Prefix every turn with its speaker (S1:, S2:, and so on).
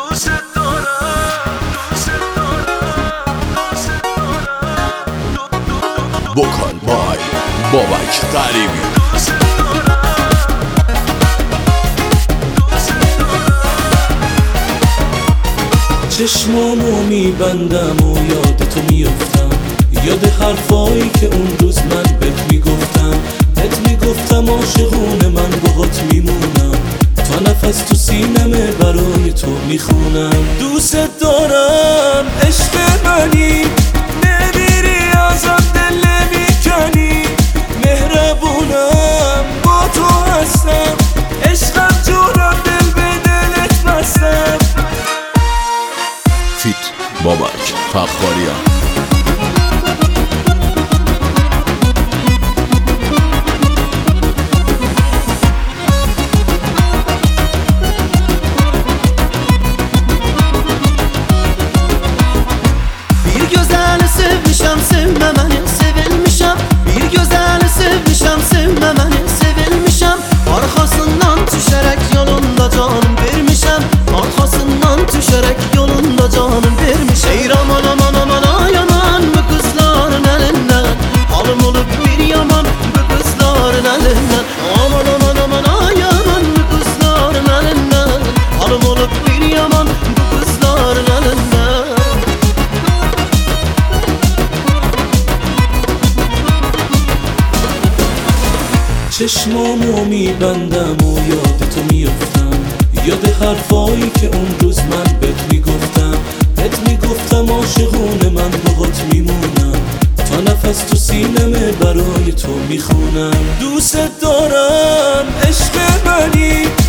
S1: دوست دارم
S2: بکن بای بابک غریبی.
S3: چشمامو میبندم و یاد تو میافتم، یاد حرفایی که اون روز من بهت میگفتم عاشقونه من باهات میمونم، تا نفس تو سینمه برای تو میخونم. دوست دارم عشق منی، نمیری ازم دل نمیکنی، مهربونم با تو هستم، عشقم جونم دل به دلت بستم.
S2: فیت بابک فخاریان.
S4: Bir güzel sevmişem sevmemeni sevilmişem, bir güzel sevmişem sevmemeni sevilmişem, arkasından düşerek yolunda canım vermişem, arkasından düşerek yolunda canım vermişem. Ey aman aman aman ay aman bu kızların elinden, alım olup bir yaman bu kızların elinden. Aman aman aman ay aman bu kızların elinden, alım olup bir yaman bu kızların elinden.
S3: چشمامو میبندم و یاد تو میافتم، یاد حرفایی که اون روز من بهت میگفتم عاشقونه من باهات میمونم، تا نفس تو سینمه برای تو میخونم. دوست دارم عشق منی،